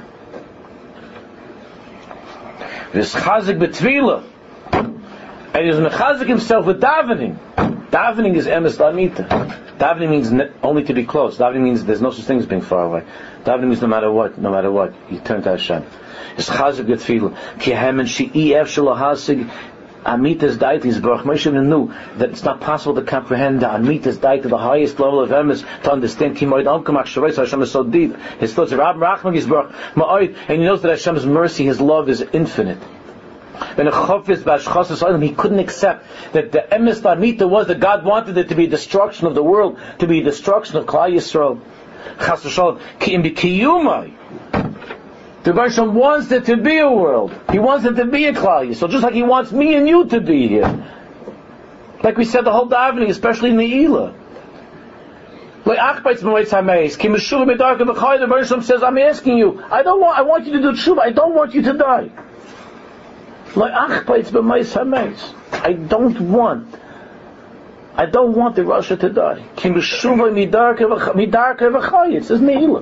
[SPEAKER 1] This chazik betfila, and he was mechazik himself with davening. Davening is emes lamita. Davening means only to be close. Davening means there's no such thing as being far away. Davening means no matter what, you turn to Hashem. It's chazik betfila. Ki hemen she'ef shalahasig amitas daitis. Baruch Moshe knew that it's not possible to comprehend the amitas dait to the highest level of emes, to understand ki moed alkamach shareis. Hashem is so deep. His thoughts are Rab Rachmag is Baruch Ma'od, and he knows that Hashem's mercy, His love is infinite. When he couldn't accept that the emes lamita was that God wanted it to be destruction of the world, to be destruction of Klal Yisrael. Chas v'shalom ki im b'kiyumai. The Baruch wants there to be a world. He wants there to be a Klal Yisrael, just like He wants me and you to be here. Like we said, the whole davening, especially in the Eilah. Like Achbaitz M'Moitz HaMeis, Ki Meshuva Medarka B'Chai, the Baruch says, I'm asking you, I want you to do tshuva, I don't want you to die. Like Achbaitz M'Moitz HaMeis, I don't want the Rasha to die. Ki Meshuva Medarka B'Chai, it says Me'ilah.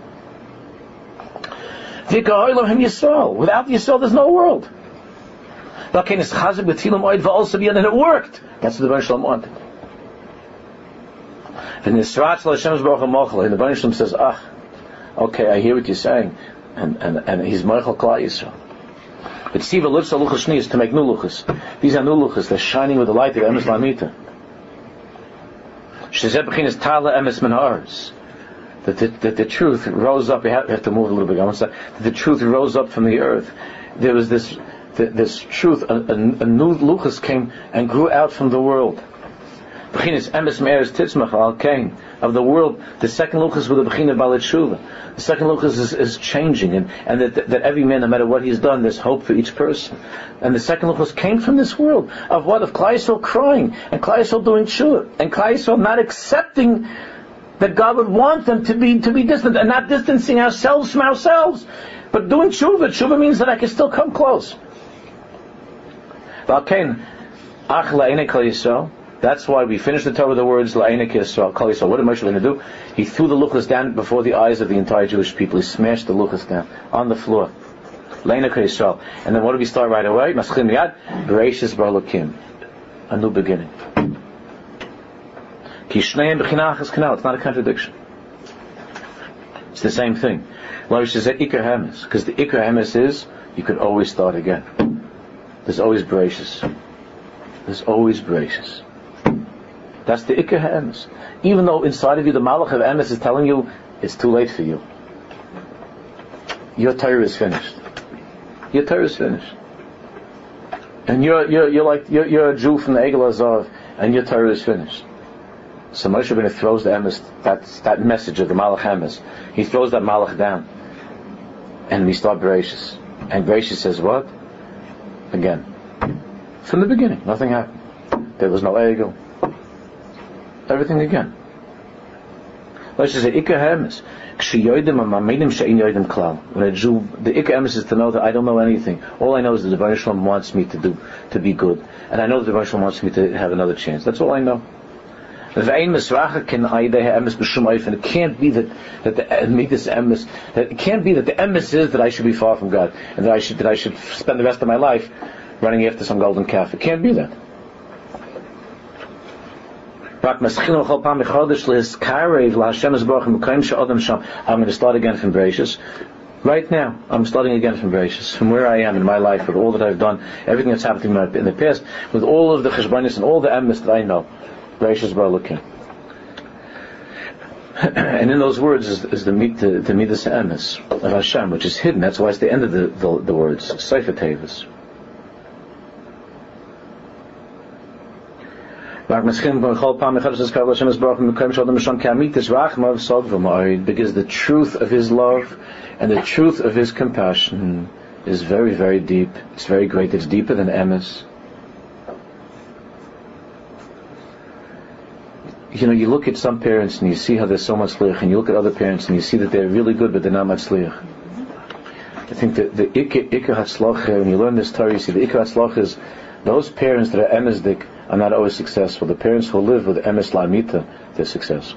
[SPEAKER 1] Without Yisrael, there's no world. And it worked. That's what the Baruch Shalom wanted. And the Baruch Shalom says, okay, I hear what you're saying. And he's Meichel Klal Yisrael. But Siva looks at Luchas Shni is to make new Luchas. These are new Luchas. They're shining with the light of Emes Lamita. Shezeh B'chinas Tala Emes Menharis. That the truth rose up. We have to move a little bit. That the truth rose up from the earth. There was this truth. A new Luchas came and grew out from the world. B'chinas emes me'eres titzmach al kain of the world. The second Luchas with the b'china balet shuva. The second Luchas is changing, and that every man, no matter what he's done, there's hope for each person. And the second Luchas came from this world of what? Of Klal Yisrael crying, and Klal Yisrael doing shuva, and Klal Yisrael not accepting that God would want them to be distant, and not distancing ourselves from ourselves, but doing tshuva. Tshuva means that I can still come close. That's why we finished the Torah with the words La'einek Yisrael, Kol Yisrael. What did Moshe going to do? He threw the luchas down before the eyes of the entire Jewish people. He smashed the luchas down on the floor. La'einek Yisrael. And then what do we start right away? Maschil miyad, Bereshis bar Elokim. A new beginning. It's not a contradiction. It's the same thing. Because the Ikar Hemes is, you could always start again. There's always Bereshis. There's always Bereshis. That's the Ikar Hemes. Even though inside of you the Malach of Emes is telling you, it's too late for you. Your Torah is finished. Your Torah is finished. And you're a Jew from the Egel Azov, and your Torah is finished. So Moshe Rabbeinu throws the emes, that message of the Malach Emes. He throws that Malach down, and we start Bereshis. And Bereshis says what? Again, from the beginning, nothing happened. There was no Egel. Everything again. Moshe says, Ikar Emes. When a Jew, the Ikar Emes is to know that I don't know anything. All I know is that the Baruch Shalom wants me to be good, and I know that the Baruch Shalom wants me to have another chance. That's all I know. It can't be that the emes is that I should be far from God, and that I should spend the rest of my life running after some golden calf. It can't be that. I'm going to start again from Bereshis. Right now, I'm starting again from Bereshis, from where I am in my life, with all that I've done, everything that's happened to me in the past, with all of the cheshbonis and all the emes that I know. Bereshis bara Elokim. And in those words is the midas emes of Hashem, which is hidden. That's why it's the end of the words, Sefer Tevis. Because the truth of His love and the truth of His compassion is very, very deep. It's very great. It's deeper than emes. You know, you look at some parents and you see how there's so much liach, and you look at other parents and you see that they're really good, but they're not much liach. I think that the Ikar Hatzlach, when you learn this Torah, you see the Ikar Hatzlach is those parents that are emesdik are not always successful. The parents who live with emes la'amita, they're successful.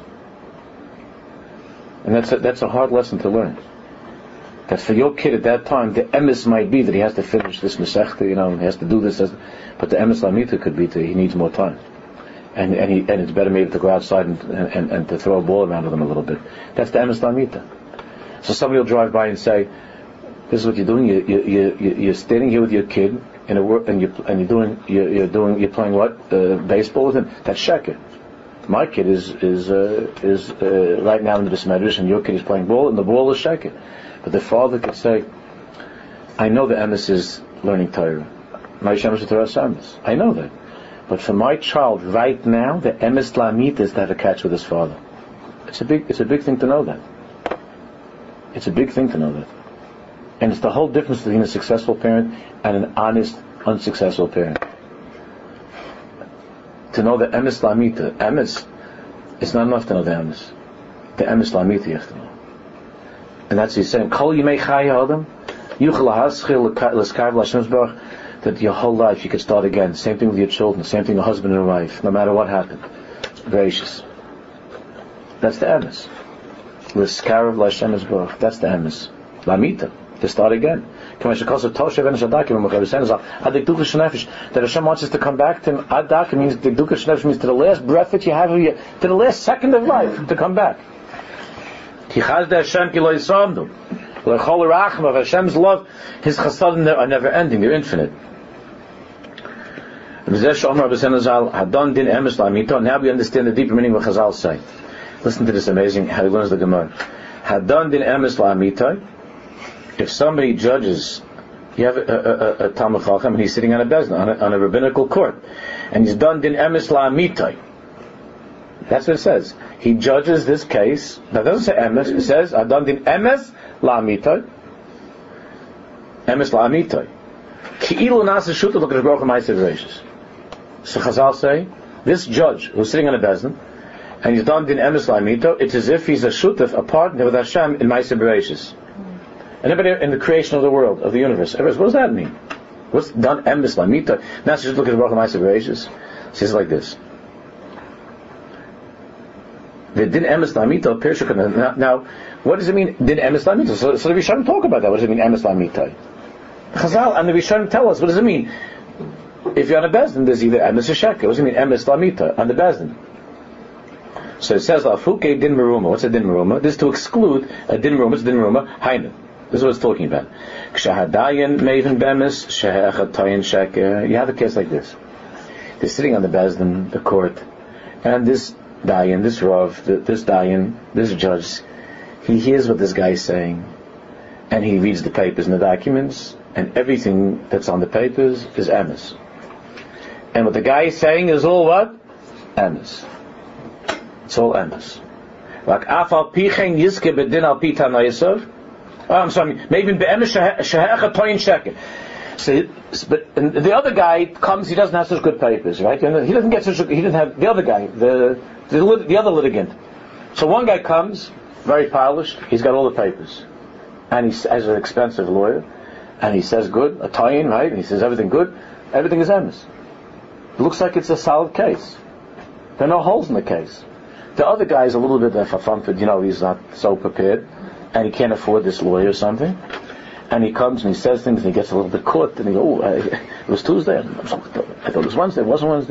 [SPEAKER 1] And that's a hard lesson to learn. That for your kid at that time, the emes might be that he has to finish this mesechta, he has to do this, but the emes la'amita could be that he needs more time. And it's better maybe to go outside and to throw a ball around with him a little bit. That's the emes la'amita. So somebody will drive by and say, "This is what you're doing. You're standing here with your kid and you're playing what? Baseball with him. That's sheker. My kid is right now in the Medrash, and your kid is playing ball, and the ball is sheker." But the father could say, "I know the emes is learning Torah. My shemesh is Torah emes. I know that. But for my child right now, the emes la'amita is to have a catch with his father. It's a big thing to know that. It's a big thing to know that. And it's the whole difference between a successful parent and an honest, unsuccessful parent. To know the emes la'amita. Emes, it's not enough to know the emes. The emes la'amita you have to know. And that's what he's saying. Kol yimei chai ha'adam, yuchel ha'aschil l'skarv l'Hashem's barach, that your whole life you could start again. Same thing with your children, same thing with husband and wife, no matter what happened. Gracious. That's the emes. L'skarv l'Hashem's barach. That's the emes. La'amita. To start again. That Hashem wants us to come back to Him. Adak means the Dukha Shnefesh means to the last breath that you have, to the last second of life, to come back. Of Hashem's love, His chasadim are never ending, they're infinite. Now we understand the deeper meaning of what Chazal say. Listen to this amazing, how he learns the Gemara. Hadan din emes la'amitai. If somebody judges, you have a Talmud Chacham and he's sitting on a bezna, on a rabbinical court, and he's done din emes la'amitai. That's what it says. He judges this case. That doesn't say emes. It says Adan din emes la'amitai. Emes la'amitai. Ki'ilu nasa shuta l'kadosh baruch hu ma'aseh v'reishis. So Chazal say, this judge who's sitting on a bezna, and he's done din emes la'amito, it's as if he's a shutaf, a partner with Hashem in ma'aseh v'reishis. And everybody in the creation of the world, of the universe. What does that mean? What's done emes la'amito? Now just look at the baruch hu ma'aseh v'reishis. It says like this. The din emes la'amito appears. Now, what does it mean? Din emes la'amito. So the Rishonim talk about that. What does it mean? Emes la'amito. Chazal and the Rishonim tell us. What does it mean? If you're on a bezdin, there's either emes or sheker. What does it mean? Emes la'amito on the bezdin. So it says la'afuke din meruma. What's a din meruma? This is to exclude a din meruma. It's din meruma. Hainu. This is what it's talking about. K'shahadayin meivin bemis shehechatayin sheker. You have a case like this. They're sitting on the bezdin, the court, and this dayan, this rav, this dayan, this judge, he hears what this guy is saying, and he reads the papers and the documents, and everything that's on the papers is emes. And what the guy is saying is all what? Emes. It's all emes. Like afal pichen yiske bedin al pita na'yisov. Oh, I'm sorry. Maybe be'emes shehecha toyin sheker. So, but the other guy comes. He doesn't have such good papers, right? And he doesn't get such. He doesn't have the other guy, the other litigant. So one guy comes, very polished. He's got all the papers, and he has an expensive lawyer, and he says good, a tie-in, right? And he says everything good. Everything is emes. It looks like it's a solid case. There are no holes in the case. The other guy is a little bit fafamfid, he's not so prepared, and he can't afford this lawyer or something. And he comes and he says things and he gets a little bit caught, and he goes, it was Tuesday. I thought it was Wednesday. It wasn't Wednesday.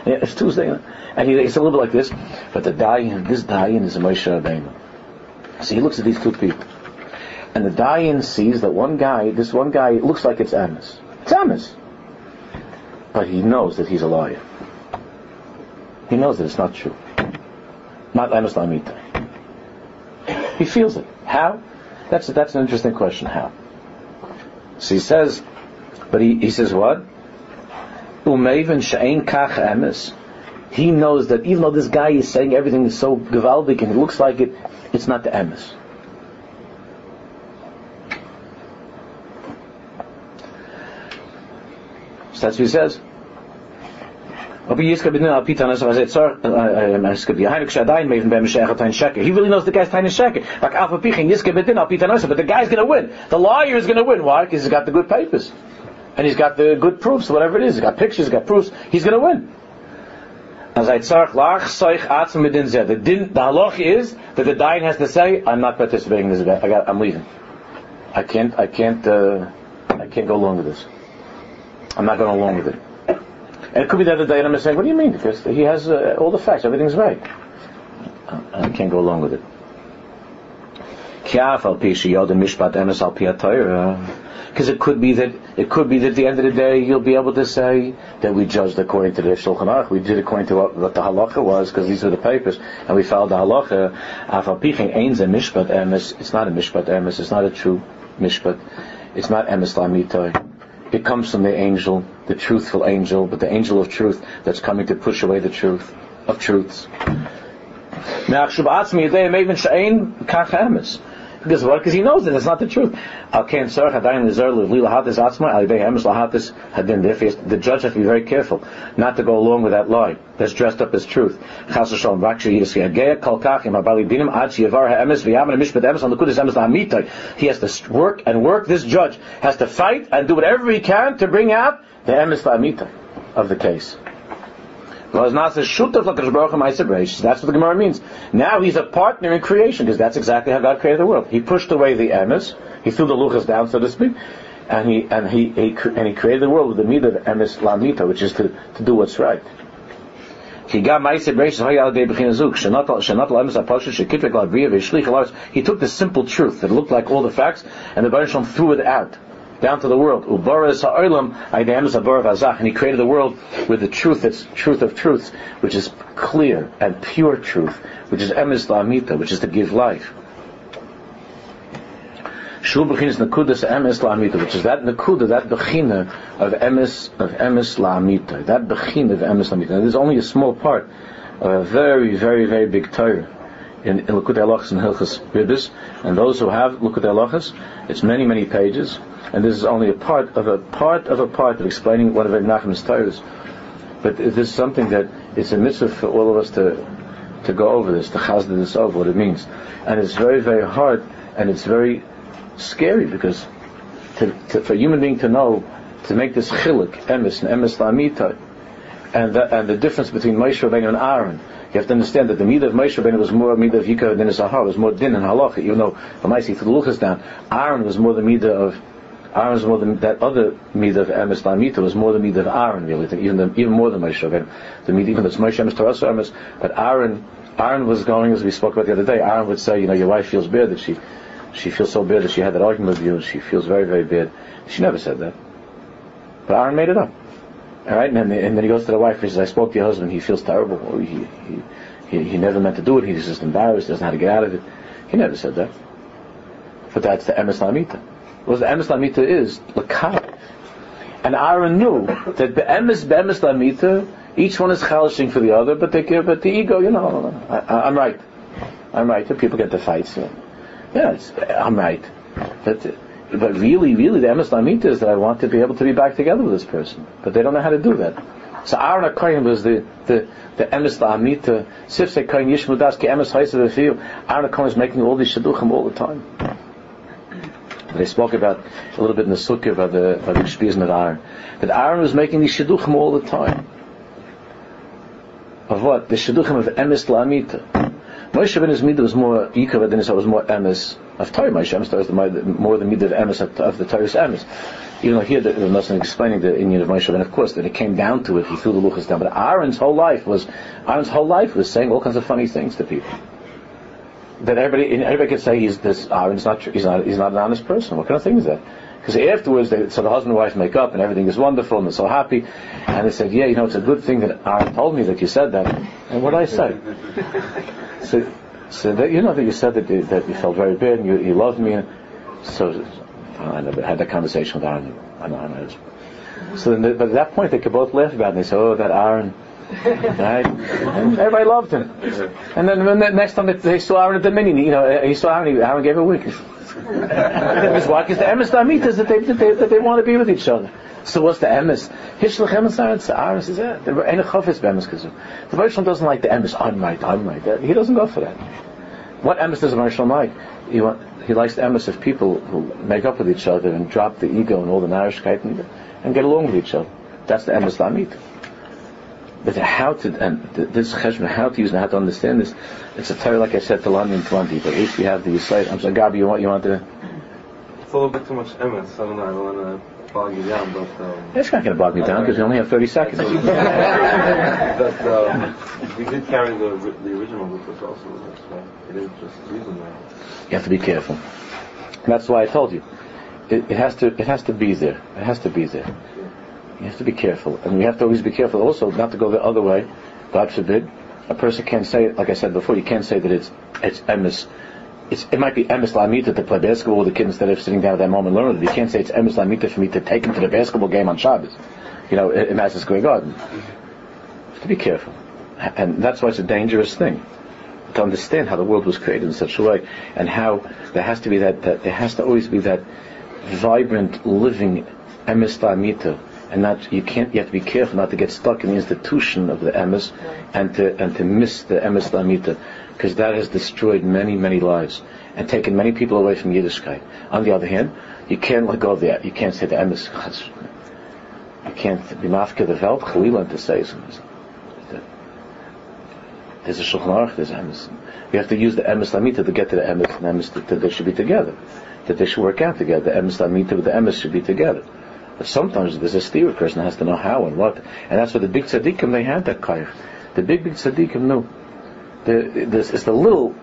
[SPEAKER 1] It's Tuesday, and it's a little bit like this. But this Dayan is a Moshe Rabbeinu. So he looks at these two people, and the Dayan sees that this one guy looks like it's Amos. It's Amos, but he knows that he's a liar. He knows that it's not true. Not Amos Lamita. He feels it. How? That's an interesting question. How? So he says, but he says what? Umeiven she'ein kach Amos. He knows that even though this guy is saying everything is so gewaldig and it looks like it, it's not the Amos. So that's what he says. He really knows the guy's tiny sheker. But the guy's going to win. The liar is going to win. Why? Because he's got the good papers. And he's got the good proofs, whatever it is. He's got pictures, he's got proofs. He's going to win. The halach is that the dayan has to say, I'm not participating in this event. I'm leaving. I can't go along with this. I'm not going along with it. And it could be that the dayan is saying, what do you mean? Because he has all the facts, everything's right. I can't go along with it. Because it could be that at the end of the day you'll be able to say that we judged according to the Shulchan Aruch. We did according to what the halacha was, because these were the papers, and we followed the halacha. It's not a mishpat emes. It's not a true mishpat. It's not emes lamitoy. It comes from the angel, the truthful angel, but the angel of truth that's coming to push away the truth of truths. Because what? Because he knows that it's not the truth. The judge has to be very careful not to go along with that lie that's dressed up as truth. He has to work. This judge has to fight and do whatever he can to bring out the emes la'amita of the case. That's what the Gemara means. Now he's a partner in creation, because that's exactly how God created the world. He pushed away the emes, he threw the luchas down, so to speak, and he created the world with the midah of emes lamita, which is to do what's right. He took the simple truth that looked like all the facts, and the Baruch Shalom threw it out down to the world. And he created the world with the truth, that's truth of truths, which is clear and pure truth, which is emes la'amita, which is to give life. Which is that nakuda, that bechina of emes la'amita, that bechina of emes la'amita. Now, there's only a small part of a very, very, very big Torah in Likutei Halachos and Hilchos Ribbis, and those who have Likutei Halachos, it's many, many pages. And this is only a part of explaining one of Reb Nachman's Torahs. But it is something that it's a mitzvah for all of us to go over this, to chazda this over, what it means. And it's very, very hard, and it's very scary, because for a human being to know, to make this chiluk, emes and emes la'amita, and the difference between Moshe Rabbeinu and Aaron. You have to understand that the midah of Moshe Rabbeinu was more midah of Yikar than his Zahar, was more din and halacha, even though Lamaisi threw the luchas down. Aaron was more the midah of that other midah of emes la'amita was more the midah of Aaron, really, even more than Moshe Rabbeinu. The midah, even though it's Moshe emes Torah emes, but Aaron was going, as we spoke about the other day. Aaron would say, your wife feels bad that she feels so bad that she had that argument with you, and she feels very, very bad. She never said that, but Aaron made it up. All right, and then he goes to the wife and he says, I spoke to your husband, he feels terrible, or he never meant to do it, he's just embarrassed, doesn't know how to get out of it. He never said that. But that's the emes la'amita. What the emes la'amita is, l'kar. And Aaron knew that the be'emes la'amita, each one is chalishing for the other, but the ego, I'm right. And people get the fights. I'm right. But really, the emes la'amita is that I want to be able to be back together with this person. But they don't know how to do that. So Aaron HaKohen was the emes la'amita. Sifsei Kohen Yishmu Das Ki emes ha'isa v'fiyu. Aaron HaKohen is making all these shidduchim all the time. They spoke about a little bit in the sukkah about the Shpizim of Aaron. That Aaron was making these shidduchim all the time. Of what? The shidduchim of emes la'amita. Moshe ben his midah was more Yikar than it was more emes of Torah. Moshe emes was more the midah of emes of the Torah's emes. Even though here the Nosson explaining the Indian of Moshe, and of course that it came down to it, he threw the luchas down. But Aaron's whole life was saying all kinds of funny things to people. That everybody could say Aaron's not he's not an honest person. What kind of thing is that? Because afterwards, so the husband and wife make up and everything is wonderful and they're so happy. And they said, yeah, it's a good thing that Aaron told me that you said that. And what did I say? So that that you said that you felt very bad and you loved me. And so I never had that conversation with Aaron. I know. So then, but at that point they could both laugh about it. And they said, oh, that Aaron. Right? And everybody loved him. And then when the next time they saw Aaron at the minion, he saw Aaron gave a wink. His wife is the emes lamitas that they want to be with each other. So what's the emes? Hishlach emes Aaron says, yeah, there ain't a chofetz b'emes kazum. The Moshe doesn't like the emes. I'm right. He doesn't go for that. What emes does the Moshe like? He likes the emes of people who make up with each other and drop the ego and all the narishkeit and get along with each other. That's the emes lamita. But how to use and how to understand this, it's a Torah, like I said, to learn in 20. But if you have the site, I'm sorry, Gabi, you want to?
[SPEAKER 2] It's a little bit too much emes. I don't want to bog you down, but
[SPEAKER 1] it's not going to bog me down because we only have 30 seconds.
[SPEAKER 2] But we did carry the original with us also, so we didn't just use them now.
[SPEAKER 1] You have to be careful. That's why I told you, it has to be there. It has to be there. You have to be careful, and you have to always be careful also not to go the other way. God forbid, a person can't say, like I said before, you can't say that it's emes. It might be emes lamita to play basketball with the kid instead of sitting down at that moment and learning it. You can't say it's emes lamita for me to take him to the basketball game on Shabbos, in Madison Square Garden. You have to be careful, and that's why it's a dangerous thing to understand how the world was created in such a way, and how there has to be there has to always be that vibrant, living emes lamita. And you have to be careful not to get stuck in the institution of the emes and to miss the emes lamita, because that has destroyed many, many lives and taken many people away from Yiddishkeit. On the other hand, you can't let go of that. You can't say the emes. You can't be mafka the Welt, Chalilan, to say something. There's a Shulchan Aruch, there's emes. You have to use the emes lamita to get to the emes, and emes that they should be together. That they should work out together. The emes lamita with the emes should be together. But sometimes there's a steer, person has to know how and what, and that's what the big tzaddikim, they had that kaif. The big tzaddikim knew. It's the little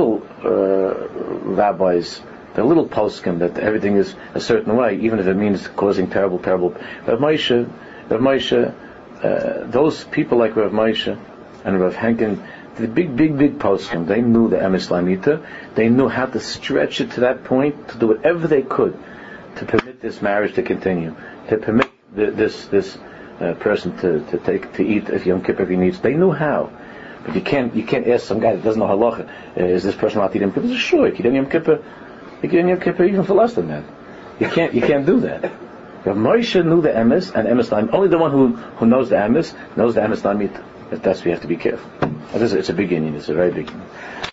[SPEAKER 1] rabbis, the little poskim that everything is a certain way, even if it means causing terrible. Rav Moshe, those people like Rav Moshe and Rav Henkin, the big poskim, they knew the emes lamita. They knew how to stretch it to that point, to do whatever they could to permit this marriage to continue, to permit this person to eat if Yom Kippur if he needs. They knew how, but you can't ask some guy that doesn't know halacha. Is this person allowed to eat Yom Kippur? Sure, you can eat Yom Kippur even for less than that. You can't do that. Rav Moshe knew the emes and emes lamita. Only the one who knows the emes knows the emes lamita. That's why you have to be careful. It's a big union. It's a very big union.